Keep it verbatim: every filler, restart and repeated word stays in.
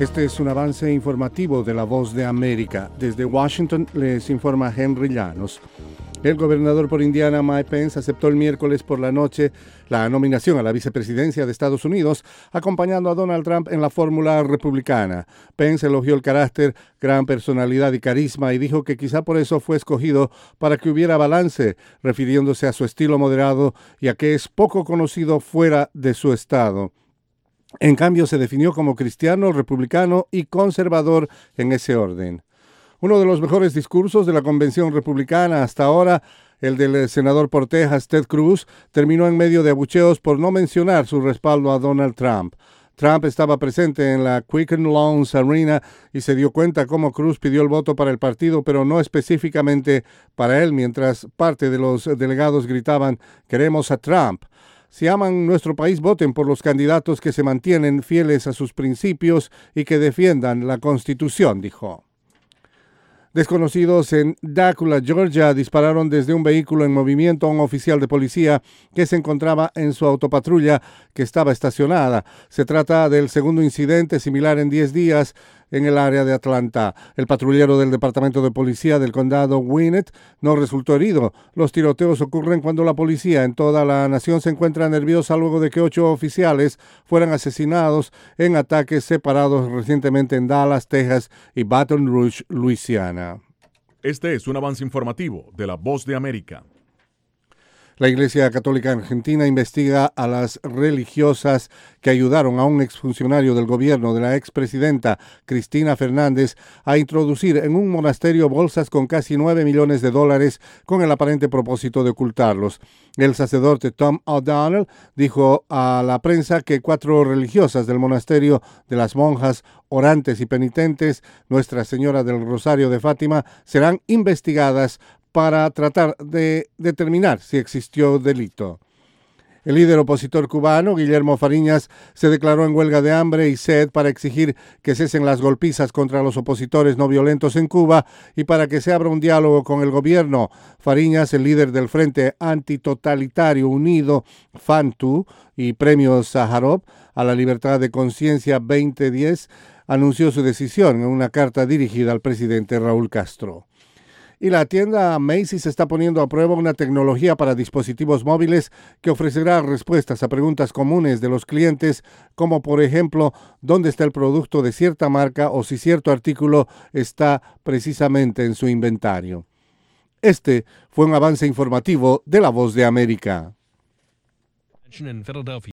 Este es un avance informativo de La Voz de América. Desde Washington les informa Henry Llanos. El gobernador por Indiana, Mike Pence, aceptó el miércoles por la noche la nominación a la vicepresidencia de Estados Unidos, acompañando a Donald Trump en la fórmula republicana. Pence elogió el carácter, gran personalidad y carisma y dijo que quizá por eso fue escogido para que hubiera balance, refiriéndose a su estilo moderado y a que es poco conocido fuera de su estado. En cambio, se definió como cristiano, republicano y conservador en ese orden. Uno de los mejores discursos de la convención republicana hasta ahora, el del senador por Texas, Ted Cruz, terminó en medio de abucheos por no mencionar su respaldo a Donald Trump. Trump estaba presente en la Quicken Loans Arena y se dio cuenta cómo Cruz pidió el voto para el partido, pero no específicamente para él, mientras parte de los delegados gritaban, «Queremos a Trump». Si aman nuestro país, voten por los candidatos que se mantienen fieles a sus principios y que defiendan la Constitución, dijo. Desconocidos en Dacula, Georgia, dispararon desde un vehículo en movimiento a un oficial de policía que se encontraba en su autopatrulla que estaba estacionada. Se trata del segundo incidente similar en diez días en el área de Atlanta. El patrullero del Departamento de Policía del condado Gwinnett no resultó herido. Los tiroteos ocurren cuando la policía en toda la nación se encuentra nerviosa luego de que ocho oficiales fueran asesinados en ataques separados recientemente en Dallas, Texas y Baton Rouge, Luisiana. Este es un avance informativo de La Voz de América. La Iglesia Católica Argentina investiga a las religiosas que ayudaron a un exfuncionario del gobierno de la expresidenta Cristina Fernández a introducir en un monasterio bolsas con casi nueve millones de dólares con el aparente propósito de ocultarlos. El sacerdote Tom O'Donnell dijo a la prensa que cuatro religiosas del monasterio de las monjas orantes y penitentes, Nuestra Señora del Rosario de Fátima, serán investigadas para tratar de determinar si existió delito. El líder opositor cubano, Guillermo Fariñas, se declaró en huelga de hambre y sed para exigir que cesen las golpizas contra los opositores no violentos en Cuba y para que se abra un diálogo con el gobierno. Fariñas, el líder del Frente Antitotalitario Unido, FANTU, y Premio Sájarov a la Libertad de Conciencia veinte diez, anunció su decisión en una carta dirigida al presidente Raúl Castro. Y la tienda Macy's está poniendo a prueba una tecnología para dispositivos móviles que ofrecerá respuestas a preguntas comunes de los clientes, como por ejemplo, dónde está el producto de cierta marca o si cierto artículo está precisamente en su inventario. Este fue un avance informativo de La Voz de América.